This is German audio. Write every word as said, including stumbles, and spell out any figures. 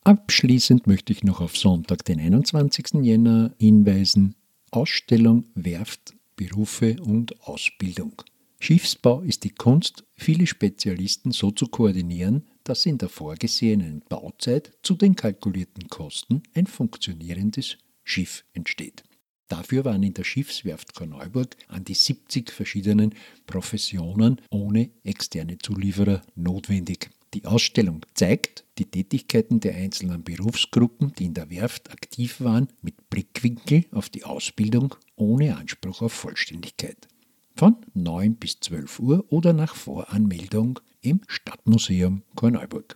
Abschließend möchte ich noch auf Sonntag, den einundzwanzigsten Jänner hinweisen. Ausstellung Werft, Berufe und Ausbildung. Schiffsbau ist die Kunst, viele Spezialisten so zu koordinieren, dass in der vorgesehenen Bauzeit zu den kalkulierten Kosten ein funktionierendes Schiff entsteht. Dafür waren in der Schiffswerft Korneuburg an die siebzig verschiedenen Professionen ohne externe Zulieferer notwendig. Die Ausstellung zeigt die Tätigkeiten der einzelnen Berufsgruppen, die in der Werft aktiv waren, mit Blickwinkel auf die Ausbildung ohne Anspruch auf Vollständigkeit. Von neun bis zwölf Uhr oder nach Voranmeldung im Stadtmuseum Korneuburg.